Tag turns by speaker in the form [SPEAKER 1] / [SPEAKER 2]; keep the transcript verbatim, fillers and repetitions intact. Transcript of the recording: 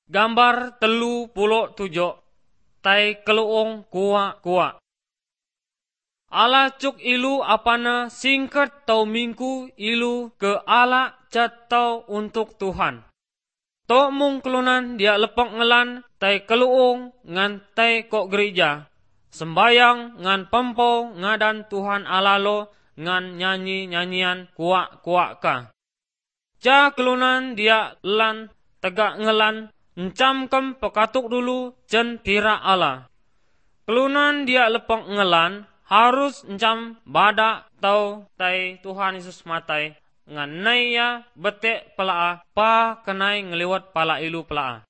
[SPEAKER 1] Gambar telu puluh tujuh. Tai keluong kuak-kuak. Ala cuk ilu apana singkat tau minggu ilu ke ala catau untuk Tuhan. Tok mung kelunan dia lepok ngelan tai keluong ngan tai kok gereja. Sembayang ngan pempo ngadan Tuhan alalo ngan nyanyi-nyanyian kuak-kuak ka. Ja kelunan dia lan tegak ngelan encam kem pekatuk dulu jen pira ala. Kelunan dia lepok ngelan harus encam badak tau tai Tuhan Yesus matai ngan nai ya betek pelaa pa kenai ngeliwat pala ilu pelaa.